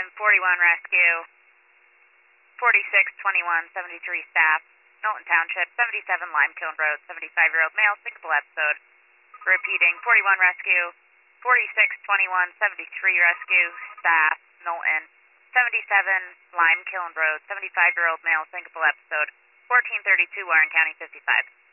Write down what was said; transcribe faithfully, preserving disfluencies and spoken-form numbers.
forty-one rescue, forty-six twenty-one seventy-three staff, Knowlton Township, seventy-seven Limekiln Road, seventy-five-year-old male, syncopal episode. Repeating, forty-one rescue, forty-six twenty-one seventy-three rescue, staff, Knowlton, seventy-seven Limekiln Road, seventy-five-year-old male, syncopal episode, fourteen thirty-two Warren County, fifty-five.